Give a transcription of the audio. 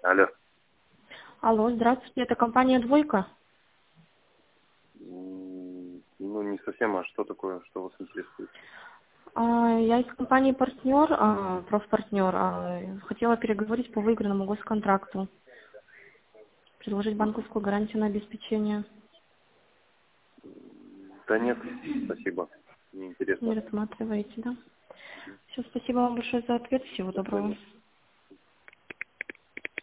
Алло. Алло, здравствуйте, это компания «Двойка». Ну, не совсем, а что такое, что вас интересует? Я из компании «Партнер», профпартнер. Хотела переговорить по выигранному госконтракту. Предложить банковскую гарантию на обеспечение. Да нет, спасибо. Не Неинтересно. рассматриваете, да? Все, спасибо вам большое за ответ. Всего До свидания. доброго.